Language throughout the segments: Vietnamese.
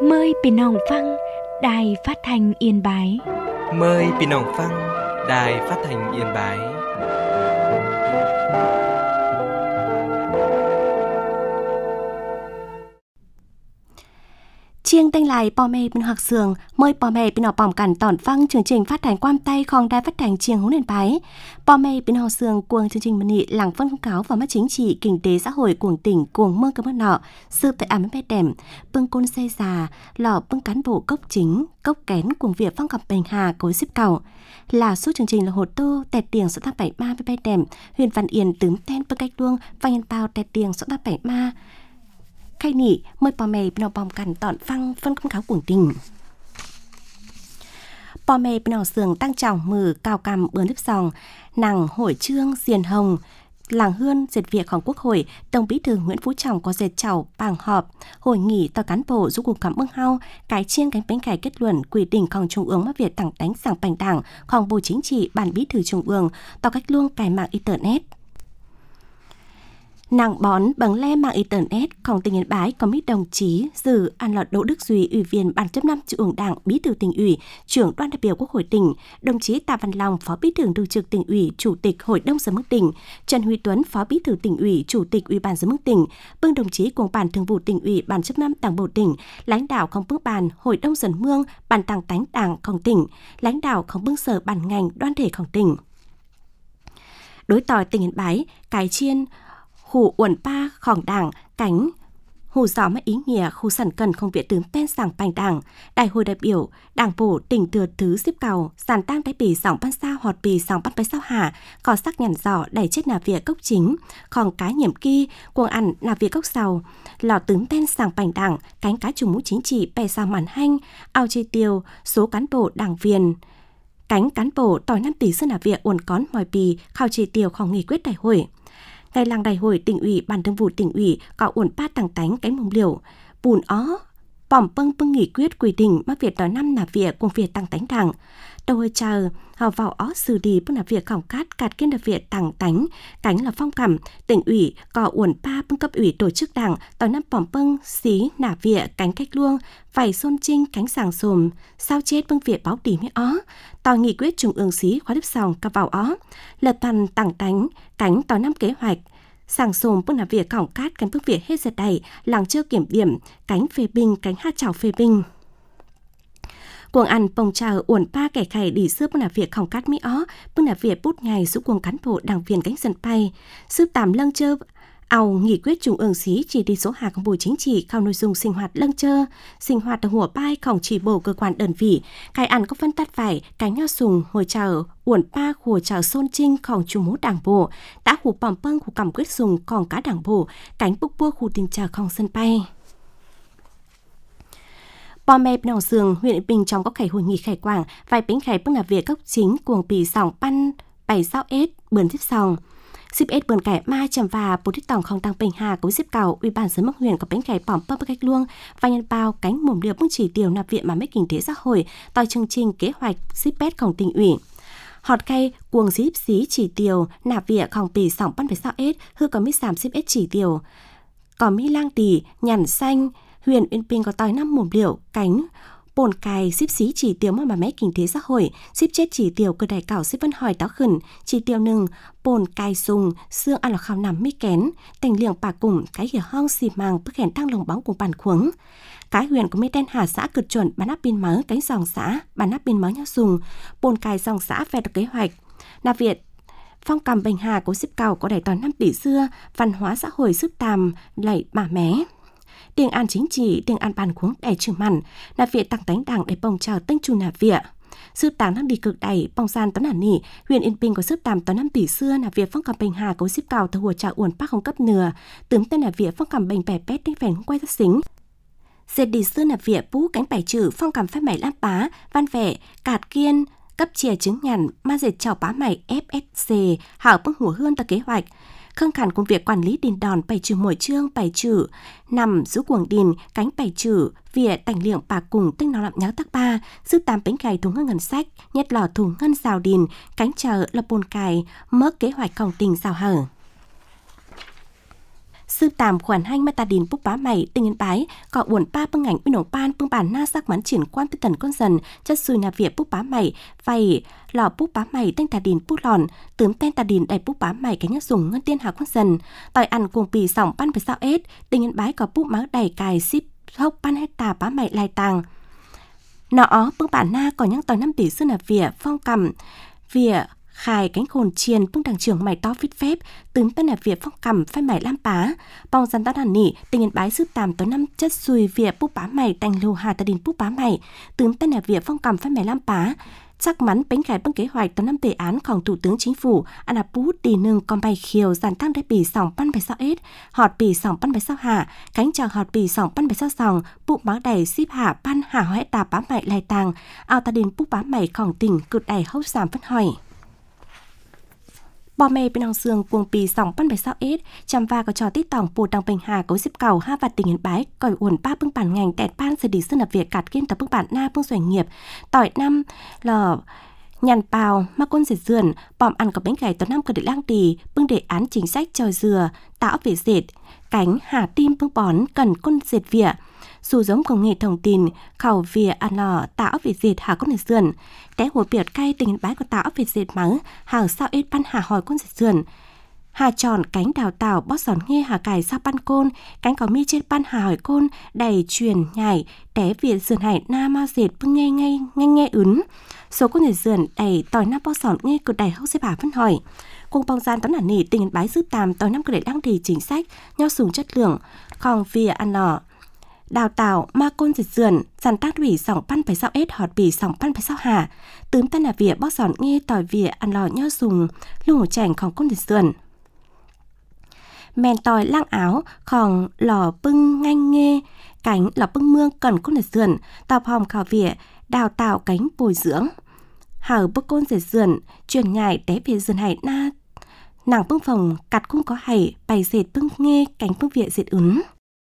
Mờiพี่น้องฟังĐài Phát thanh Yên Bái. Mời พี่น้องฟัง Đài Phát thanh Yên Bái. Chiêng tên lại bò mê bên học sường, mời bò mê bên học bỏng cảnh tỏn phăng chương trình phát hành quan tayของĐài Phát thanh Chiêng Hún Yên Bái. Bò mê bên học sường cuồng chương trình mân nghị làng phân công cáo và mắt chính trị kinh tế xã hội cuồng tỉnh cuồng mơ cơ mất nọ, sư tại ám bé đẻm, bưng côn xây già, lò bưng cán bộ cốc chính, cốc kén cuồng việc phong cặp bình hà cối xếp cầu. Là suốt chương trình là hồ tô tẹt tiền số tác 73 bé đẻm, Huyền Văn Yên tướng tên bưng cách luông và nhân bao tẹt tiền số tác 73. Khai nỉ mời bò mè bên bòm cảnh tọn phăng phân công cáo cuồng tình. Bò mè bên sườn tăng trọng mừ cao cằm bướn lip sòng nàng hội trương diền hồng làng hươn dệt việcของQuốc hội Tổng Bí thư Nguyễn Phú Trọng có dệt chảo bảng họp hội nghị tòa cán bộ giúp cuộc cảm ơn hao cái chiên cánh bánh cải kết luận quy địnhของTrung ương mắc việc tặng đánh sảng bành đảngของBộ Chính trị Ban Bí thư Trung ương tòa cách luông cài mạng internet. Nàng bón bằng le mạng internetของtỉnh Yên Bái có mấy đồng chí dự An Lọt Đỗ Đức Duy, Ủy viên Ban chấp 5 Trung ương Đảng, Bí thư Tỉnh ủy, Trưởng đoàn đại biểu Quốc hội tỉnh, đồng chí Tạ Văn Long, Phó Bí thư Thường trực Tỉnh ủy, Chủ tịch Hội đồng Giám mục tỉnh, Trần Huy Tuấn, Phó Bí thư Tỉnh ủy, Chủ tịch Ủy ban Giám mục tỉnh, bưng đồng chí cùng Ban Thường vụ Tỉnh ủy, Ban chấp 5 Đảng bộ tỉnh, lãnh đạo không bưng ban Hội đồng Dân Mương, Ban Tàng Tánh Đảngของtỉnh, lãnh đạo không bưng sở ban ngành đoàn thểของtỉnh. Đối tỏi tỉnh Yên Bái, cái chiên hủ uẩn paของđảng cánh hủ gió mà ý nghĩa khu sẵn cần không viện tướng pen sảng bành đảng đại hội đại biểu đảng bộ tỉnh thừa thứ xếp cầu sàn tăng đại bì sòng ban sao họt bì sòng ban bái sao hà có sắc nhằn giỏ đẩy chết nà vía cốc chính còn cá nhiệm kỳ cuồng ăn nà vía cốc sầu lò tướng pen sảng bành đảng cánh cá chủ mũ chính trị bè sao màn hanh ao chi tiêu số cán bộ đảng viên cánh cán bộ tỏi 5 tỷ sơn nà vía uẩn cón mòi bì khao chi tiêu không nghị quyết đại hội. Ngày làng đại hội tỉnh ủy, Ban Thường vụ tỉnh ủy có uẩn pa tàng tánh cánh mông liều, bùn ó, bỏm bưng nghị quyết quy định mắc việc đó năm là việc cùng việc tàng tánh đảng. Đầu hơi chờ, họ vào ó xử đi bưng là việc khỏng cát kiên là việc tàng tánh, cánh là phong cảm, tỉnh ủy có uẩn pa bưng cấp ủy tổ chức đảng, tỏ năm bỏm bưng, xí, nả việc, cánh cách luông, vảy xôn trinh, cánh sàng sồm, sao chết bưng việc báo tỉ mới ó. Tòa nghị quyết trung ương xí khóa đếp sòng cặp vào ó, lật thần tàng tánh, cánh tòa năm kế hoạch, sàng sồm bưng là việc khỏng cát cánh bưng việc hết giật đầy, làng chưa kiểm điểm, cánh phê binh, cánh hát chảo phê binh. Cuồng ăn bông chờ uẩn pa kẻ khải đi xưa bưng là việc khỏng cát mỹ ó, bưng là việc bút ngày giúp cuồng cán bộ đảng viên cánh dân bay, sư tàm lâng chơ, ao nghị quyết trung ương xí chỉ đi số hàของBộ Chính trị khảo nội dung sinh hoạt lâng chơ, sinh hoạt ở hùa baiของchỉ bộ cơ quan đơn vị, cái ăn có phân tắt phải, cái nho sùng hồi chờ uẩn pa của chờ xôn trinhของchủ mũ đảng bộ, đã hủ bỏm bâng của cầm quyết sùng còn cả đảng bộ, cánh bốc bua khu tình chờของsân bay. Bò mè bên sườn huyện Yên Bình trong có khải hội nghị khải quảng vài bánh khải bưng là việc gốc chính cuồng bì sòng pan 7 sao s bươn tiếp sòng. Ship S bươn cải ma chầm và bố thích tổng không tăng bình hà của ship cầu Ủy ban Giám mục huyện có bánh cải bỏm bơm cách luông và nhân bao cánh mồm liều bưng chỉ tiêu nạp viện mà mấy kinh tế xã hội tòi chương trình kế hoạch ship Sของtỉnh ủy. Họt cây cuồng ship xí chỉ tiêu nạp việnของbì sòng pan 7 sao s hư có mít 3 ship S chỉ tiêu. Có mỹ lang tỷ nhằn xanh huyện Yên Bình có tòi 5 mồm liều cánh bồn cài ship xí chỉ tiêu mà mấy kinh tế xã hội ship chết chỉ tiêu cơ đại cảo ship vẫn hỏi táo khẩn chỉ tiêu nừng bồn cài sùng xương ăn là khao nằm mi kén thành liệng bà cùng cái hiểu hong xì màng bức hẹn tăng lồng bóng cùng bàn khuống cái huyện có mấy tên hà xã cực chuẩn bán áp biên mớ cánh dòng xã bán áp biên mớ nhau sùng bồn cài dòng xã về được kế hoạch Nà Việt phong cầm bình hà của ship cầu có đại toàn 5 tỷ xưa văn hóa xã hội sức tàm lạy bà mé tiền an chính trị, tiền an bàn khuống đẻ trừ mặn, là việc tặng đánh đảng để bồng chào tên chủ nà viện. Sư tàng đang đi cực đầy, bong gian tấn hẳn nỉ, huyện Yên Bình có sức tàm tấn 5 tỷ xưa là việc phong cầm bình hà của ship cầu từ hùa trào uẩn bác không cấp nửa, tướng tên là việc phong cầm bình bẻ pét đánh phèn quay ra xính. Dệt đi xưa là việc bú cánh bảy chữ phong cầm phép mày lam bá, văn vẻ, cạt kiên, cấp chìa chứng nhằn, ma dệt chào bá mày FSC, hảo bưng hùa hương ta kế hoạch. Khương khẳng công việc quản lý đền đòn bảy trừ mỗi chương bảy trừ nằm giữ cuồng đền cánh bảy trừ vỉa tành liệng bà cùng tinh nó làm nháo tắc ba sức 8 bánh cày thùng ngân ngân sách nhất lò thùng ngân xào đền cánh chờ lập bồn cài mớc kế hoạch công tình xào hở. sư tàm khoản hanh mà ta đình bút bá mày tình yên bái có buồn ba bưng ảnh bên nổ ban bưng bản na sắc mắn triển quan bên tần con dần chất xùi nà việc bút bá mày vậy lò bút bá mày tên ta đình bút lòn tướng tên ta đình đầy bút bá mày cái nhất dùng ngân tiên hào con dần tỏi ăn cùng bì sòng ban phải sao ết tình yên bái có bút máu đầy cài ship hốc ban hết tà bá mày lai tàng nọ bưng bản na có những tỏi năm tỷ sư nà vỉa phong cầm vỉa khai cánh khồn chiền bưng đảng trưởng mày to vít phép tướng tên là việc phong cầm phai mày lam pá bong dân tao đàn nỉ tình yên bái sư tàm tối năm chất xùi việc bút bá mày đành lù hà ta đình bút bá mày tướng tên là việc phong cầm phai mày lam pá chắc mắn bánh cải bưng kế hoạch tối năm đề ánของthủ tướng chính phủ anh là bút đi nương con bay khiều dàn tăngได้ปี2021họtปี2025cánh chào họtปี2022bút báo đầy ship hạ ban hạ hoại tà bá mày lai tàng ao ta đình bút bá màyของtỉnh cực đầy hốc giảm phân hỏi bò mê bên ông xương cuồng pì sòng pan bài sao ết chăm va có trò tít tòng pù đằng bình hà cấu xếp cầu ha và tình yên bái còi uồn ba bưng bản ngành tẹt ban xử lý sơn lập việc cạt kiên tập bưng bản na bưng doanh nghiệp tỏi năm lò nhàn bào ma quân dệt dườn bòm ăn có bánh gảy tối năm cơ để lang tì bưng đề án chính sách tròi dừa tạo về dệt cánh hà tim bưng bón cần quân dệt vỉa dù giống công nghệ thông tin khẩu vỉa ăn lò tạo về dệt hà con dệt dườn té hồ biệt cay tình bái của tạo về dệt mắng hào sao ít ban hà hỏi con dệt dườn hà tròn cánh đào tảo bót giòn nghe hà cài sao ban côn cánh có mi trên ban hà hỏi côn đầy truyền nhảy té việt dườn hải na ma dệt bưng nghe ướn số con dệt dườn đầy tỏi na bót giòn nghe cực đầy hốc xếp bà phân hỏi cùng bong gian toán là nỉ tình bái giúp tàm tỏi năm cơ để đăng thì chính sách nho sùng chất lượng còn vỉa ăn lò đào tạo ma côn dịch dườn dàn tác đủy sòng pan phải sao ết họt bì sòng pan phải sao hà tướng tan là vỉa bót giòn nghe tỏi vỉa ăn lò nho sùng lung hổ chảnhของcôn dịch dườn mèn tỏi lang áoของlò bưng nganh nghe cánh lò bưng mương cần côn dịch dườn tàu hòm khảo vỉa đào tạo cánh bồi dưỡng hở bức côn dịch dườn truyền nhải té về dườn hải na nàng bưng phòng cặt cũng có hảy bày dệt bưng nghe cánh bưng vỉa dệt ướn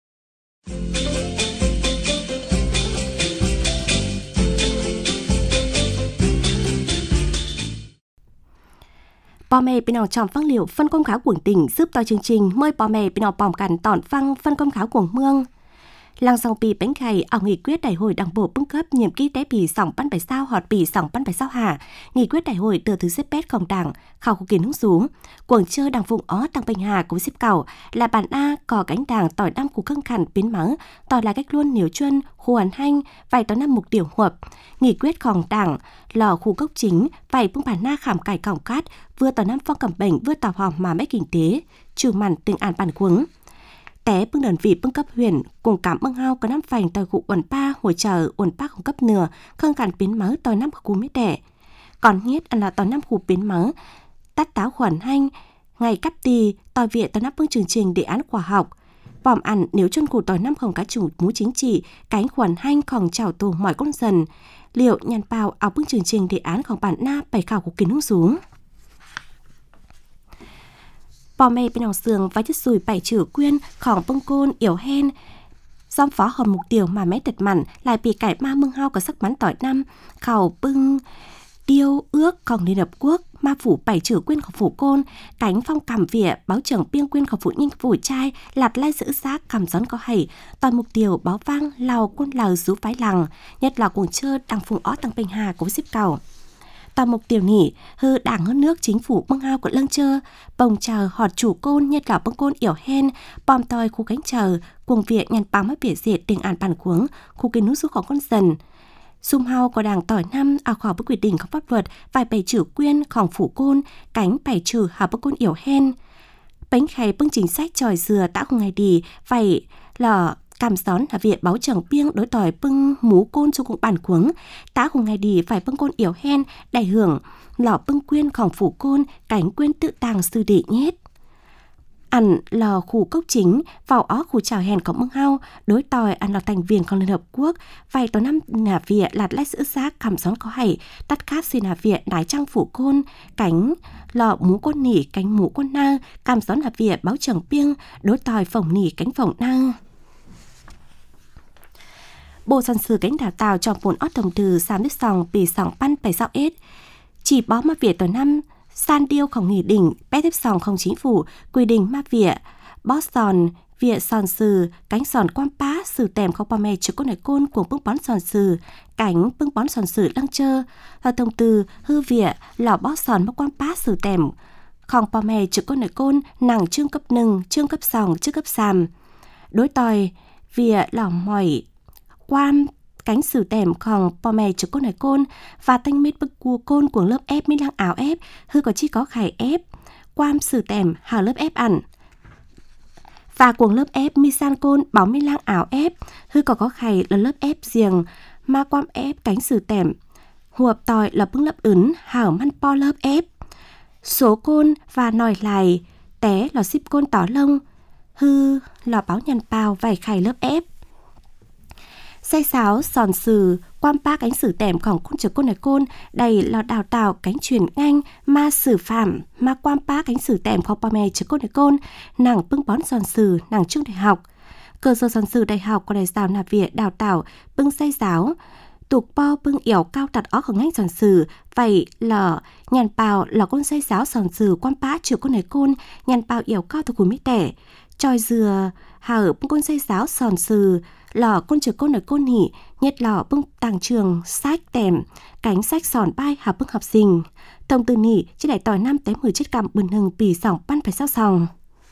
bò mè bên nào tròn phăng liệu phân công kháo của tỉnh giúp to chương trình mời bò mè bên nào bòm cằn tỏn phăng phân công kháo của mương làng sòng pì bánh gầy ở nghị quyết đại hội đảng bộ bưng cấp nhiệm kỳ té pì sòng ban bài sao họt pì sòng ban bài sao hà nghị quyết đại hội từ thứ xếp petของđảng khảo của kiến hứng xuống cuồng chơi đảng vùng ó đảng bình hà của xếp cầu là bản a cò cánh đảng tỏi đam của căng khẩn biến mắng tỏi là cách luôn nhiều chuyên hoàn hanh vài tỏi năm mục tiêu hợp nghị quyếtของđảng lò khu gốc chính vài bưng bản na khảm cải còng cát vừa tỏi năm phong cẩm bệnh vừa tỏ hòm mà mấy kinh tế trừ màn từng an bản cuống té bưng đơn vị bưng cấp huyện cùng cảm bưng hao có năm phành tỏi cụ uẩn pa hỗ trợ uẩn pa không cấp nửa khương cản biến mớ tỏi năm của cú mít đẻ còn nhất là tỏi năm khu biến mớ tắt táo khoản hanh ngày cắp tì tỏi viện tỏi năm bưng chương trình đề án khoa học bòm ăn nếu chân cụ tỏi năm không cá chủ mú chính trị cánh khoản hanhของchảo tù mọi con dần liệu nhàn bào áo bưng chương trình đề ánของbản na bày khảo của kiến hương xuống bò mê bên nào sườn và chất sùi bảy chữ quyênของbông côn yểu hen dòng phó hòm mục tiêu mà mấy tật mặn lại bị cải ma mương hao có sắc bắn tỏi năm khảo bưng điêu ướcของLiên Hợp Quốc ma phủ bảy chữ quyênของphủ côn cánh phong cảm vỉa báo trưởng biên quyênของphủ nhanh phủ trai lạt lai giữ xác cầm gión có hầy toàn mục tiêu báo vang lào quân lào rú phái lằng nhất là cuồng chơi đằng phùng ó tăng bình hà của xếp cầu toàn mục tiêu nỉ hư đảng hơn nước chính phủ bưng hao của lăng chơ bồng chờ họt chủ côn nhất là bưng côn yểu hen bom tòi khu cánh chờ cuồng viện nhàn bám mất bể diệt tình an bản cuống khu kiến nút xuốngของcon dần Sum hao có đảng tỏi năm ao khảo bức quyết địnhของpháp luật vài bảy chữ quyênของphủ côn cánh bảy chữ hào bức côn yểu hen bánh khay bưng chính sách tròi dừa đã không ngày đi vậy là cảm gión là viện báo trưởng biêng đối tỏi bưng mú côn cho cùng bản cuống tá cùng ngày đi phải bưng côn yểu hen đại hưởng lò bưng quyênของphủ côn cánh quyên tự tàng sư đệ nhét ăn lò khu cốc chính vào ó khu chào hèn của mương hao đối tỏi ăn lò thành viên của Liên Hợp Quốc vài tổ năm nà vỉa lạt lách giữ xác cảm gión có hảy tắt cát xì nà vỉa đái trang phủ côn cánh lò mú côn nỉ cánh mú côn na cảm gión là vỉa báo trưởng biêng đối tỏi phồng nỉ cánh phồng na bộ sản sử cánh đào tàu trong bồn ót đồng từ xàm đứt sòng bì sòng pan bảy sao ết chỉ bó ma vỉa tổ năm san điêuของnghị định bé tiếp sòng không chính phủ quy định ma vỉa bó sòn vỉa sòn sừ cánh sòn quan pá sử tèm không pa mè chữ con này côn cuồng bưng bón sòn sừ cánh bưng bón sòn sừ lăng chơ và thông từ hư vỉa lò bó sòn mắc quan pá sử tèm không pa mè chữ con này côn nàng chương cấp nừng chương cấp sòng chương cấp sàm đối tòi vỉa lò mỏi quan cánh sử tèm khòng po mè chữ con này côn và thanh mít bức cua côn của lớp ép mi lăng áo ép hư có chi có khải ép quam sử tèm hà lớp ép ẩn và cuồng lớp ép mi san côn báo mi lăng áo ép hư có khải là lớp ép giềng ma quam ép cánh sử tèm huộp tòi là bưng lớp ấn hảo man po lớp ép số côn và nòi lại té là ship côn tỏ lông hư là báo nhằn bào vài khải lớp ép say sáo sòn sừ quam pa cánh sử tèmของcôn chữ côn này côn đầy là đào tạo cánh truyền nhanh ma sử phạm ma quam pa cánh sử tèmของpa mè chữ côn này côn nàng bưng bón sòn sừ nàng trung đại học cơ sở sòn sừ đại học có đại giáo nạp viện đào tạo bưng say giáo tục po bưng yểu cao tạt ó của ngành sòn sừ vậy là nhàn bào là con say giáo sòn sừ quam pa chữ côn này côn nhàn bào yểu cao thuộc của mỹ tẻ tròi dừa hở bưng con say giáo sòn sừ lò con chữ côn ở côn hỉ nhật lò bưng tàng trường sách tèm cánh sách sòn bay học bưng học sinh thông từ nỉ chỉ đại tỏi 5 tới 10 chiếc cằm bừng hừng pì sòng pan phải sao sòng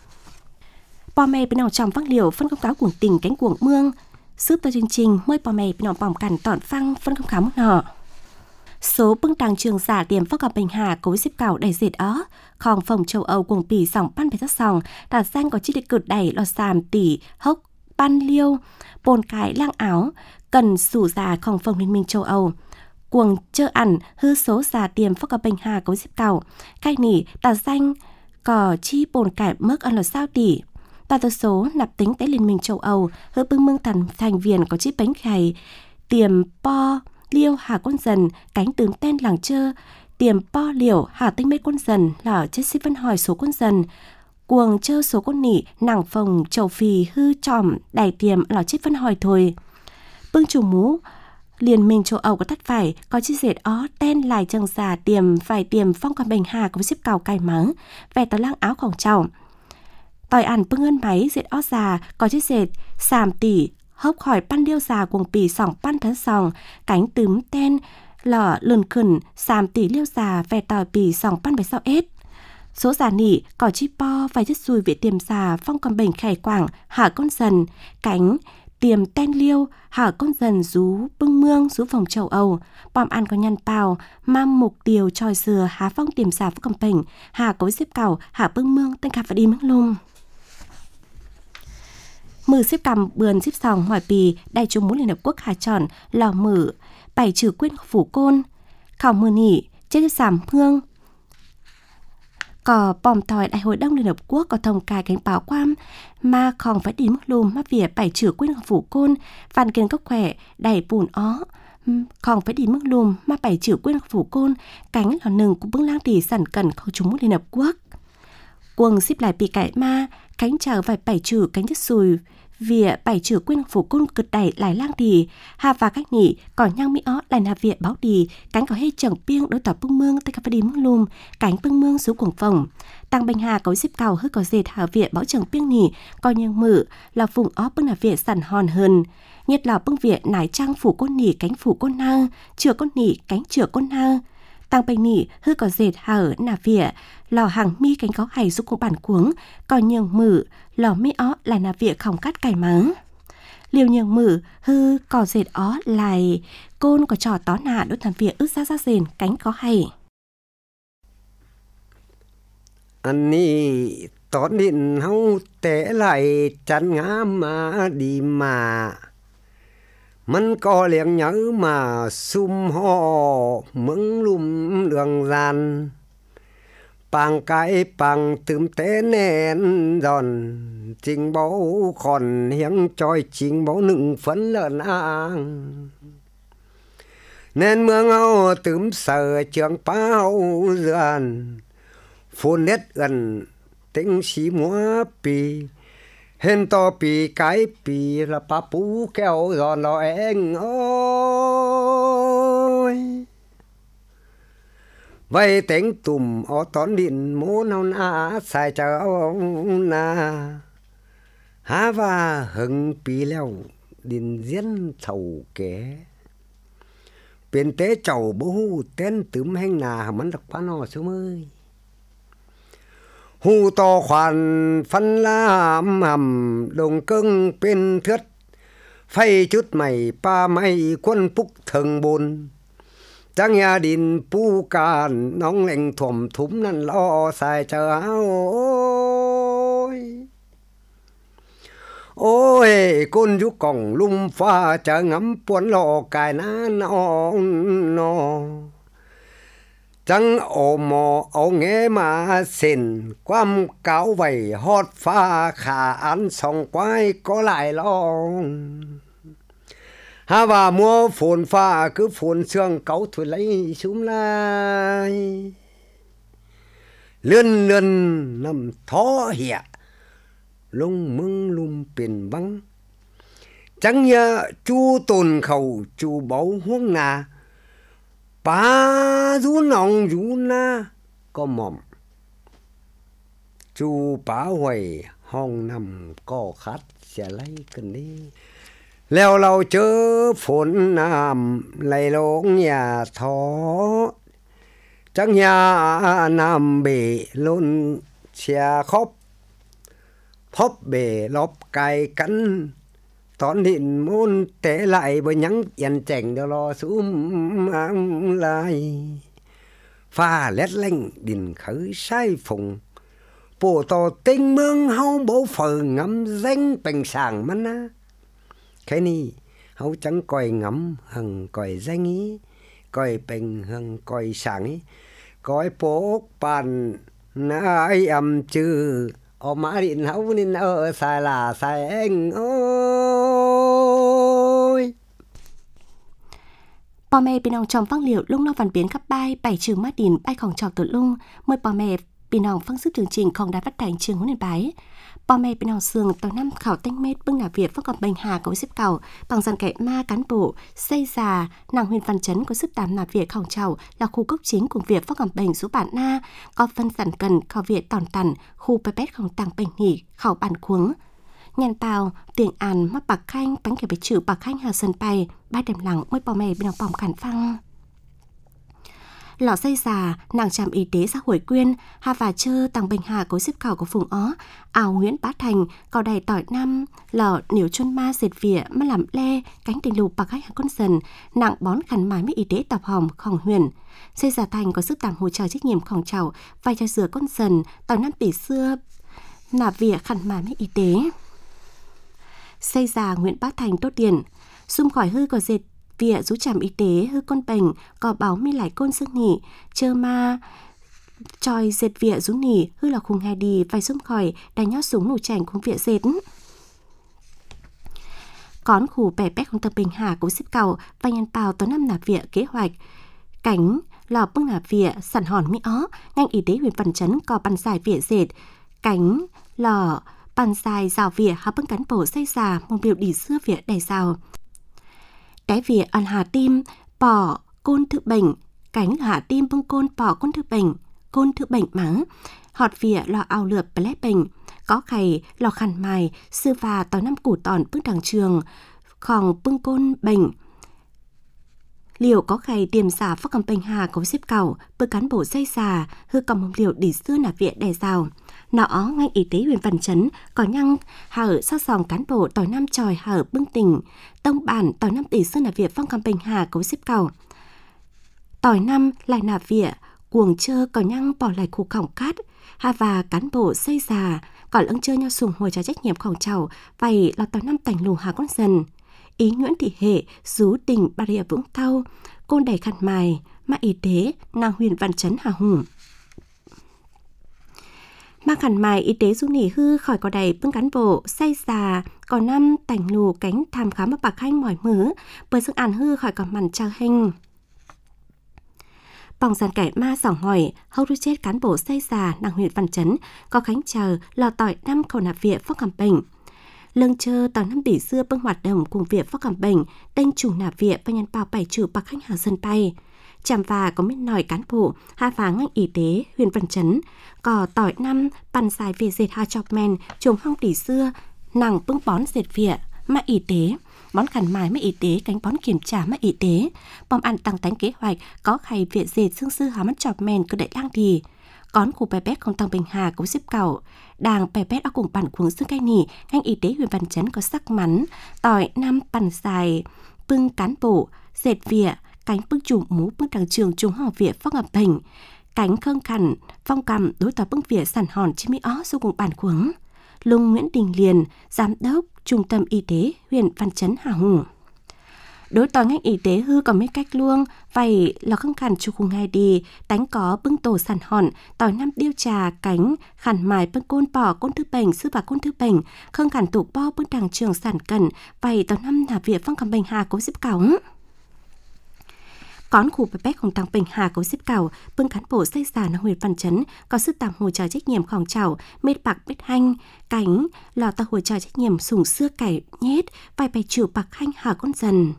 po mè bên nào trong văng liều phân công cáo cuồng tình cánh cuồng mương sướp tới chương trình mời po mè bên nào bỏng cản tọn phăng phân công cáo mức nọ số bưng tàng trường giả điểm phát gặp bình hà cối xếp cào đầy dệt ó khòng phòng châu Âu cuồng pì sòng pan phải sao sòng đạt danh có chi địch cực đầy lò sàm tỉ hốc pan liêu bồn cái lang áo cần sủ giàของphòng liên minh châu Âu cuồng chơ ẩn hư số già tiềm phát gặp bình hà cối xếp cào cái nỉ đạt danh có chi bồn cải mức ăn là sao tỷ ta tờ số nạp tính tới liên minh châu Âu hư bưng mương thành viên có chi bánh khày tiềm po liêu hà quân dần cánh tướng tên làng chơ tiềm po liều hà tinh mết quân dần là chết xếp văn hỏi số quân dần cuồng chơ số con nỉ nàng phòng châu phì hư tròm đài tiềm là chết văn hỏi thôi bưng chủ mú liên minh châu Âu có tắt phải có chi dệt ó tên lại chân già tiềm phải tiềm phong còn bình hà có xếp cào cài mắng về tờ lang áoของchồng tỏi ẩn bưng ơn máy dệt ó già có chi dệt sàm tỉ hốc khỏi pan điêu già cuồng pì sòng pan thấn sòng cánh tướm tên lở lườn khẩn sàm tỉ liêu già về tỏi pì sòng pan bảy sao ết số già nỉ cỏ chi po phải chất xùi viện tiềm già phong còn bình khải quảng hạ con dần cánh tiềm ten liêu hạ con dần rú bưng mương rú phòng châu Âu bom ăn có nhăn bào mam mục tiêu tròi dừa há phong tiềm già phong còn bình hạ cối xếp cào hạ bưng mương tên cà phải đi mương lung mử xếp cầm bườn xếp sòng hỏi pì đại chúng muốn Liên Hợp Quốc hà tròn lò mử bảy trừ quyên phủ côn khảo mưa nỉ chết giảm hương có bòm thỏi đại hội đông Liên Hợp Quốc có thông cài cánh báo quam mà không phải đi mức lùm mà vỉa bảy trừ quyên phủ côn phản kiến gốc khỏe đầy bùn ó không phải đi mức lùm mà bảy trừ quyên phủ côn cánh lò nừng của bưng lang tỷ sản cần không chúng muốn Liên Hợp Quốc cuồng xếp lại pì cải ma cánh chờ vài bảy trừ cánh chất sùi vỉa bảy trừ quyên phủ côn cực đẩy lại lang thì hà và cách nhỉ còn nhang mỹ ó lại nạp vỉa báo đi cánh có hết chẳng piêng đối tỏ bưng mương tay cà phê đi mương lùm cánh bưng mương xuống cuồng phòng tăng bình hà có xếp cầu hơi có dệt hà vỉa báo chẳng piêng nhỉ coi như mử là vùng ó bưng là vỉa sẵn hòn hơn nhất là bưng vỉa nải trang phủ côn nỉ cánh phủ côn nơ chừa côn nỉ cánh chừa côn nơ tăng bình nỉ hơi có dệt hở nạp vỉa lò hàng mi cánh có hay giúp của bản cuống còn nhường mử lò mi ó là nạp vỉa không cắt cải mắng liều nhường mử hư cò dệt ó lại côn có trò tó nạ đốt làm vỉa ướt ra rền cánh có hay anh ni tón điện hau té lại chắn ngã mà đi màมันก็เลี้ยงnhớ mà sum ho mững lùm đường gian bằng cái bằng tươm té nén giòn chính báu còn hiếng trôi chính báu nựng phấn lợn ang nên mương áo tươm sờ trường bao dần phun nét gần tính xí múa pì hên to pì cái pì là pa pú kéo giòn lo anh ơi vậy tính tùm ở tón điện mố nào na xài chờ ông na há và hưng pí leo đình diễn thầu kế bên tế chầu bố hù tên tướm hành nà mắn đặc phá nò xuống ơi hù to khoản phân la hầm đồng cưng bên thướt phay chút mày pa mày quân phúc thường bồn chẳng nhà đình pu càn nóng lạnh thòm thúm năn lo xài chờ áo ôi con chú còng lum pha chờ ngắm buồn lọ cài ná nó chẳng ổ mò ổ nghe mà xin quam cáo vầy hót pha khả án sòng quái có lại lo ha và mua phồn pha cứ phồn xương cáu thôi lấy xuống lại lươn lươn nằm thó hẹ lông mưng lùm biển băng chẳng nhớ chu tồn khẩu chu báu huống nà ba rú nòng rú na có mỏm chu bá hoài hong nằm có khát sẽ lấy cần đi leo lâu chớ phồn nam lấy lông nhà thó chẳng nhà nam bể lôn xe khóc phóp bể lóp cài cắn tón điện môn té lại bởi nhắn yên chảnh đó lo xuống lại pha lét lanh đình khởi sai phùng bộ tò tinh mương hâu bố phở ngắm danh bành sàng mắt á cái này hâu chẳng coi ngắm hằng coi danh ý coi bành hằng coi sàng ý coi bố bàn nãy âm chư ở má điện hấu nên ở xài là xài anh ơi bò mẹ bị nòng trồng văng liệu lung lo văn biến khắp bay bảy trường mát điện bay khòng trọc tự lung mời bò mẹ bị nòng phân sức chương trình khòng đá phát thành trường huấn luyện bái bò mẹ bị nòng sườn tàu năm khảo tanh mét bưng nà việt phong cầm bành hà có xếp cầu bằng dàn kẻ ma cán bộ xây già nàng huyền văn chấn có sức đàm nà việt khòng trầu là khu cốc chính cùng việt phong cầm bành số bản na có phân sản cần khảo việt tòn tần khu pepet khòng tàng bành nghỉ khảo bản cuống nhàn tàu tiền an mắc bạc khanh bánh kẻ bị trừ bạc khanh hà sân bay ba đêm lặng mới bò mẹ bị nòng bỏng khản phăng lò xây già nàng trạm y tế xã hội quyên hà và chơ tàng bình hà có xếp khảo của phùng ó ảo Nguyễn Bá Thành cò đầy tỏi năm lò niểu chôn ma dệt vỉa mà làm le cánh tình lục bạc khách hàng con dần nặng bón khăn mái mấy y tế tập hòm khòng huyền xây già thành có sức tạm hỗ trợ trách nhiệm khòng chảo vai cho rửa con dần tỏi năm tỷ xưa nà vỉa khăn mái mấy y tế xây già Nguyễn Bá Thành tốt tiền xung khỏi hư có dệt vỉa rú tràm y tế hư con bành có báo mi lại côn sức nghỉ chơ ma tròi dệt vỉa rú nỉ hư là khung hai đi phải xung khỏi đánh nhót súng nổ chảnh cùng vỉa dệt con khủ bẻ bét không tập bình hà cũng xếp cầu và nhân bào tối năm nạp vỉa kế hoạch cánh lò bưng nạp vỉa sản hòn mỹ ó ngành y tế huyện Văn Chấn có bàn giải vỉa dệt cánh lò bàn dài rào vỉa hà bưng cán bộ xây già một biểu đỉ xưa vỉa đầy rào cái vỉa ăn hà tim bỏ côn thư bệnh cánh hà tim bưng côn bỏ côn thư bệnh mắng họt vỉa lò ao lượp bè bệnh có khầy lò khăn mài sư và tàu năm củ tòn bưng đằng trường khòng bưng côn bệnh liệu có khầy tiềm giả phát cầm bệnh hà có xếp cầu bưng cán bộ xây già hư cầm một liều đỉ xưa nạp vỉa đầy rào nọ ngành y tế huyện Văn Chấn có nhăng hở sao sòng cán bộ tỏi năm tròi hở bưng tỉnh tông bản tỏi năm tỷ xưa nạp vỉa phong cầm bình hà cấu xếp cầu tỏi năm lại nạp vỉa cuồng chơ có nhăng bỏ lại khu khổng cát hà và cán bộ xây già còn lưng chơ nhau sùng hồi trả trách nhiệm khổng trầu vậy là tỏi năm tành lù hà con dần ý Nguyễn Thị Hệ rú tỉnh Bà Rịa Vũng Tàu côn đầy khăn mài mà y tế nàng huyện Văn Chấn hà hùng mang khăn mài y tế du nỉ hư khỏi có đầy bưng cán bộ say già có năm tành lù cánh tham khám bạc khanh mỏi mớ bởi sức ăn hư khỏi có màn trao hình bỏng dàn kẻ ma sỏng hỏi hâu đu chết cán bộ say già nàng huyện Văn Chấn có khánh chờ lò tỏi năm khẩu nạp vỉa phóc cầm bệnh lương chơ tàu năm tỷ xưa bưng hoạt động cùng vỉa phóc cầm bệnh tên chủ nạp vỉa và nhân bao bảy trừ bạc khanh hà sân bay chạm và có biết nói cán bộ hà và ngành y tế huyện Văn Chấn có tỏi năm bàn dài về dệt hà chọc men trồng hong tỷ xưa nàng bưng bón dệt vỉa mà y tế, bón khăn mài mà y tế, cánh bón kiểm tra mà y tế, bom ăn tăng tánh kế hoạch có khay viện dệt xương sư há mắt chọp mèn cứ đại lang thì cón khu bè bét không tăng bình hà cũng xếp cầu đàng bè bét ở cùng bản cuống xương cay nỉ ngành y tế huyện Văn Chấn có sắc mắn tỏi năm bàn dài bưng cán bộ dệt vỉa cánh bưng chủ mũ bưng đằng trường trung hò vỉa phong ngập bình cánh khương khẩn phong cầm đối tòa bưng vỉa sàn hòn chi mỹ ó xuống cùng bản cuống Lung Nguyễn Đình Liền giám đốc trung tâm y tế huyện Văn Chấn Hà Hùng đối tòa ngành y tế hư có mấy cách luông vậy là không khăn chu khu ngay đi tánh có bưng tổ sàn hòn tỏi năm điêu trà cánh khăn mài bưng côn bỏ côn thứ bệnh sư và côn thứ bệnh không khăn tủ bo bưng đằng trường sản cẩn vậy tòa năm là việc phong cầm bình hà cố xếp cổng cón khu bè bét không tăng bình hà cố xếp cầu bưng cán bộ xây sản ở huyện Văn Chấn có sự tạm hỗ trợ trách nhiệmของchảo mết bạc mết hanh cánh lò ta hỗ trợ trách nhiệm sủng xưa cải nhét vài bài chịu bạc hanh hà con dần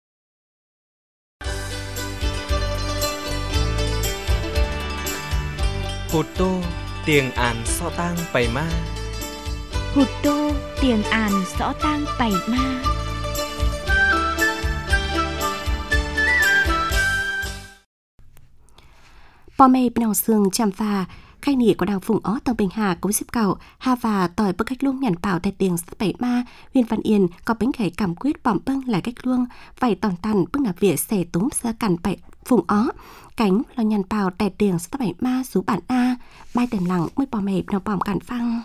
Hụt tô tiền àn so tang bày ma. Hụt tô tiền àn rõ tang bày ma. Bò mê bên xương chăm pha khai nỉ của đào phùng ó tầng bình hà cố xếp cầu ha và tỏi bức cách luông nhàn bảo tại tiền sắp bảy ma huyện Văn Yên có bánh khẩy cảm quyết bỏng bưng lại cách luông vảy tòn tàn bưng là vỉa xẻ túm ra cằn bảy phùng ó cánh là nhàn bảo tại tiền sắp bảy ma số bản a bay đèn lặng mới bò mê nó bỏng cản phăng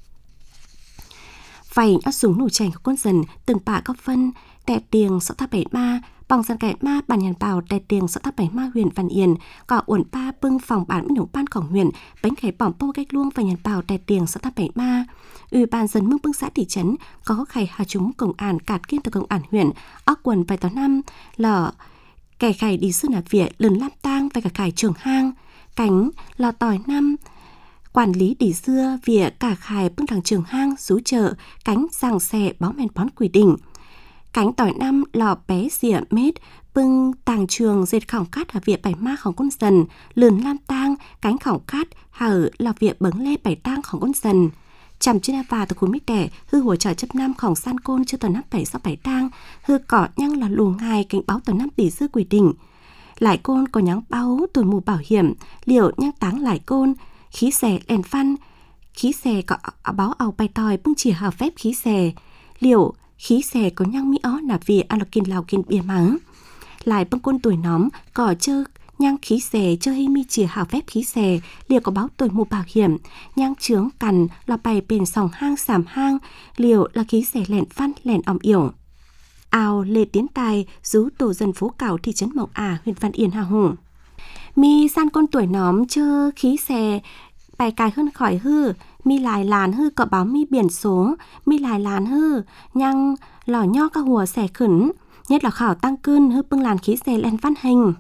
vảy nó súng nụ chành của con dần từng bạ có phân tại tiền sắp tháp bảy ma bằng dân kẻ ma bản nhàn bảo tại tiền xã tháp bảy ma huyện Văn Yên có uẩn ba bưng phòng bản minh banของhuyện bánh khẩy bỏng po cách luông và nhàn bảo tại tiền xã tháp bảy ma ủy ban dân mương bưng xã thị trấn có khẩy hà chúng công an cạt kiên từ công an huyện óc quần vài tàu năm lở kẻ khẩy đi sư nà việt lần lam tang và cả khải trường hang cánh lò tỏi năm quản lý đi xưa vỉa cả khải bưng thằng trường hang rú chợ cánh giằng xe bó men bón quỷ đỉnh cánh tỏi năm lò bé xỉa mết bưng tàng trường dệt khỏng cát ở viện bảy maของcon dần lườn lam tang cánh khỏng cát hở là viện bấng lê bảy tangของcon dần chằm trên và từ cuốn mít đẻ hư hùa trời chấp nămของsan côn chưa tuần năm bảy sáu bảy tang hư cỏ nhăng là lù ngài cánh báo tuần năm tỷ xưa quỷ đỉnh lại côn có nhắng báo tuổi mù bảo hiểm liệu nhăng táng lại côn khí xè đèn văn khí xè có báo ảo bài tòi bưng chỉ hào phép khí xè liệu khí xè có nhang mỹ ó là vì ăn là kiên lào kiên bia mắng lại bưng côn tuổi nóm cỏ chơ nhang khí xè chơ hay mi chỉ hào phép khí xè liệu có báo tuổi mù bảo hiểm nhang trướng cằn là bày bền sòng hang sàm hang liệu là khí xè lẹn văn lẹn ỏm yểu ao lê tiến tài rú tổ dân phố cảo thị trấn Mộng Ả huyện Văn Yên Hà Hùng mi san côn tuổi nóm chơ khí xè bài cài hơn khỏi hư mi lại làn hư có báo mi biển số mi lại làn hư nhang lò nho ca hùa xẻ khẩn nhất là khảo tăng cơn hư bưng làn khí xè lên văn hình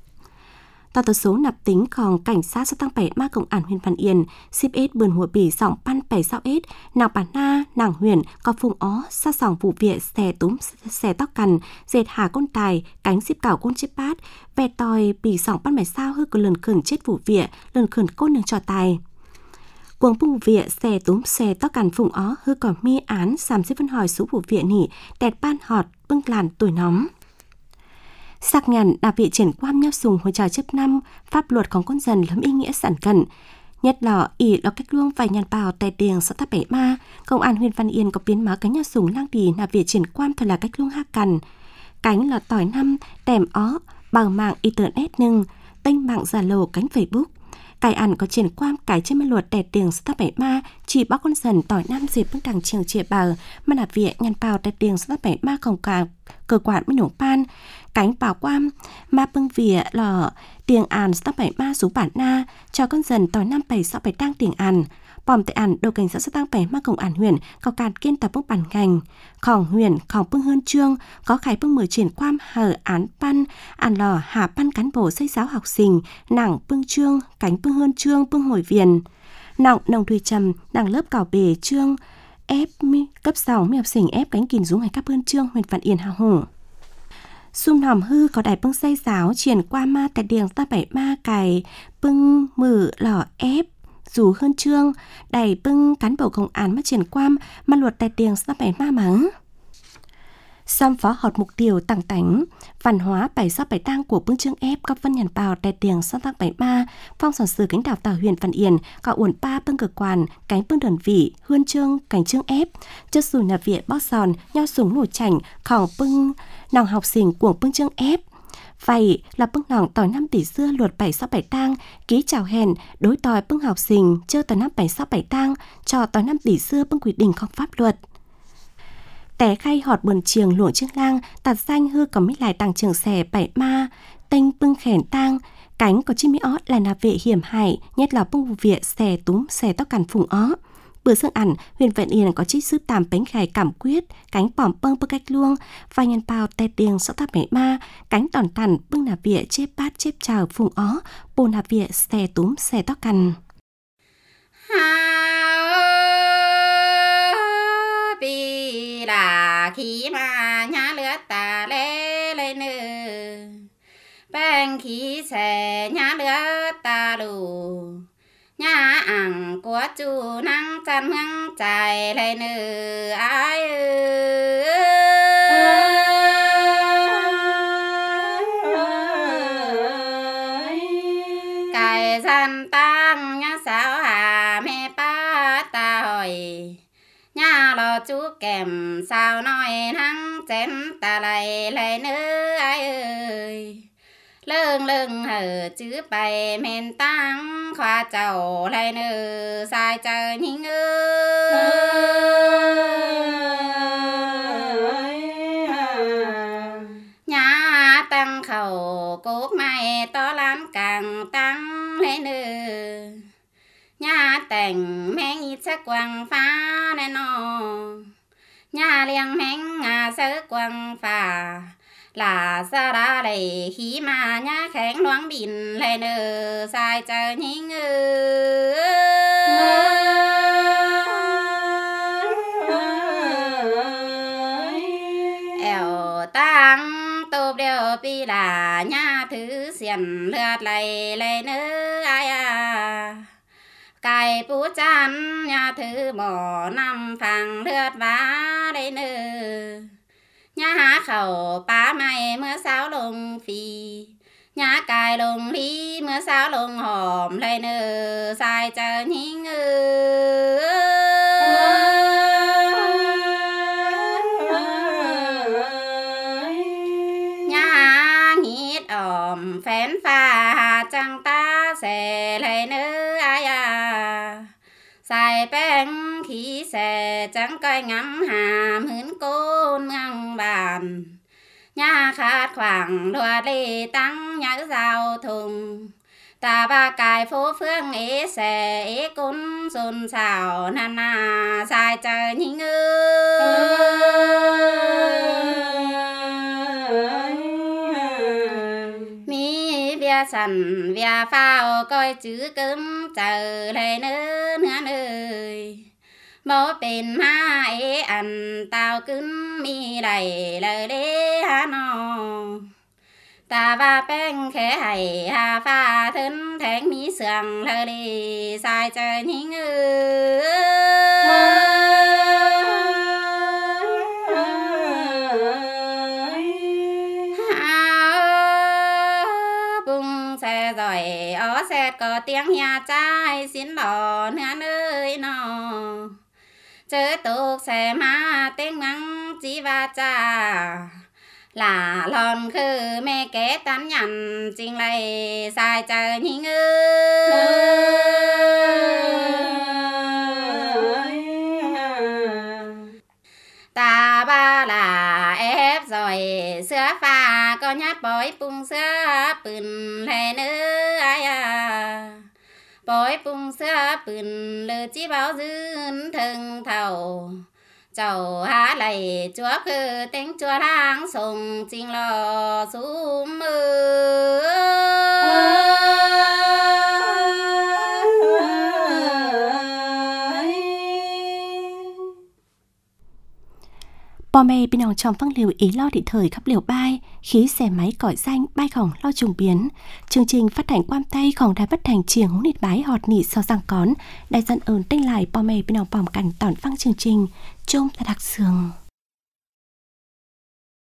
tàu tờ số nạp tínhของcảnh sát số tăng bảy ma công an huyện Văn Yên ship s bươn hùa bỉ sòng pan bảy sao s nàng bản na nàng huyền có phùng ó sa sòng vụ viện xẻ túm xẻ tóc cằn dệt hà côn tài cánh ship cảo côn chip bát ve tòi bỉ sòng pan bảy sao hư có lần khẩn chết vụ viện lần khẩn côn đường trò tài cuồng vụ viện xẻ túm xẻ tóc cằn phùng ó hư có mi án sàm xếp phân hỏi số vụ viện nỉ tẹt ban họt bưng làn tuổi nóm xác nhận là vị triển quan nhau sùng hồi trò chấp năm pháp luậtของcon dần lắm ý nghĩa sản cẩn nhất là ý là cách luông vài nhàn bào tại tiền xã tháp bảy ma công an huyện Văn Yên có biến má cánh nhau sùng lang đi là vị triển quan phải là cách luông ha cằn cánh là tỏi năm tèm ó bằng mạng internet nưng tên mạng Zalo cánh Facebook cải ảnh có triển quan cải trên máy luật tại tiền xã tháp bảy ma chỉ báo con dần tỏi năm dịp bức đằng trường chia bờ mà là vị nhàn bào tại tiền xã tháp bảy ma không cả cơ quan mới nổ pan cánh bảo quan ma bưng vỉa lò tiền àn sắp bảy ma số bản na cho con dần tỏi năm bảy sáu bảy tăng tiền àn bòm tại àn đầu cảnh sát tăng bảy ma công àn huyện có càn kiên tập bốc bản ngànhของhuyệnของbưng hơn trương có khải bưng mở triển quan hở án pan àn lò hạ pan cán bộ xây giáo học sinh nặng bưng trương cánh bưng hơn trương bưng hồi viền nọng nồng thùy trầm nặng lớp cào bề trương ép cấp 6 mi học sinh ép cánh kìm rú ngày cấp hơn trương huyện Văn Yên Hà Hùng xung nòm hư có đại bưng xây giáo triển qua ma tại điềng ta bảy ma cày bưng mử lò ép dù hơn trương, đẩy bưng cán bộ công án mà triển quan mà luật đại tiền sao bảy ma mắng. Xăm phó họt mục tiêu tăng tánh, văn hóa bảy sao bảy tang của bưng trương ép có vân nhàn bào đại tiền sao tăng bảy ma, phong sản sử cánh đào tàu huyền văn yên, có uẩn ba bưng cơ quan, cánh bưng đơn vị, huân trương, cánh trương ép, chất dù nhà viện bó giòn, nhau súng nổ chảnh, khỏng bưng, nòng học sinh của bưng trương ép. Vậy là bưng nòng tỏi 5 tỷ xưa luật 767 tang, ký chào hẹn, đối tỏi bưng học sinh, chơi tỏi 5 767 tang, cho tỏi 5 tỷ xưa bưng quy định không pháp luật. Té khay họt buồn trường luồng trương lang, tạt danh hư có mấy lại tăng trường xẻ 7 ma, tênh bưng khẻn tang, cánh có chim mỹ ó là nà vệ hiểm hại, nhất là bưng vụ viện xẻ túm xẻ tóc cằn phùng ó. Bữa dương ẩn, huyền vẹn yên có trích sức tàm bánh khải cảm quyết, cánh bỏm bâng bưng cách luông, và nhân bao tè tiền sợ tháp mẹ ma, cánh tòn tằn bưng nà vịa chếp bát chếp trào phùng ó, bồ nà vịa xè túm xè tóc cằn. Bi là khí mà nhá lứa ta lê lê nư, bang khí xè nhá lứa ta lù. Nhà ăn của chú năng chân hăng chạy lên nữ ai cái dân tăng nhà sao hà mẹ ba ta hỏi nhà lo chú kèm sao nói năng chén ta lại lên nữ ai ơi lưng lưng hở chữ bài men tăng khoa chầu lại nữ sai chờ nhìn nhà tăng khẩu cốt mai to lắm càng tăng lên nữ nhà tình men ít sắc quang phá lên nó nhà liang men ngà sớ quang phá là ra đã đầy khí mà nhá khánh loáng bìn lên nơ sai chờ những eo tăng tốp đều pi là nhá thứ xiển lượt lại lên nơ ai à cài bú chăn nhá thứ bỏ năm phẳng lượt vá lên nơ nhà há khẩu bá mày mưa sáo lùng phì nhà cài lùng ly mưa sáo lùng hòm lấy nơ sai chờ những nhà nghít ỏm phén pha chẳng ta sẽ lấy nơ ai à xài bánh khí xe chẳng coi ngắm hàm hướn côn ngang bàn nhà khát khoảng đùa đi tăng nhớ giao thùng ta ba cài phố phương ế xe ế cún xôn xào nà nà xài chờ những mi bia sẵn bia phao coi chữ cấm chờ lấy nữa ơi mô bên ma ế ăn tao cứng mi đầy lời đế hà nò ta ba bèn khẽ hay hà pha thân thánh mi sườn lời đi sai chờ những bung xe rồi ó xe có tiếng nhà trai xin lò nữa ơi nò chớ tục xe ma tiếng mắng chỉ va cha là lòn khư mẹ kế tán nhằn chính lại sai chờ những ta ba là ép rồi sữa pha có nhát bói bung sữa bừng lên nữa ai à bói bung sữa bừng lư chỉ báo dưng thân thầu chầu há lầy chúa khư tiếng chúa lang sùng chính lò xuống mưa Bò mê bên ông trong phăng liều ý lo thị thời khắp liều bay, khí xe máy cõi danh bay khổng lo trùng biến. Chương trình phát hành quam tay khổng đài bất thành chiềng húng nịt bái họt nị so răng cón. Đại dân ơn tinh lại bò mê bên ông bòm cảnh tỏn phăng chương trình. Trông là đặc sường.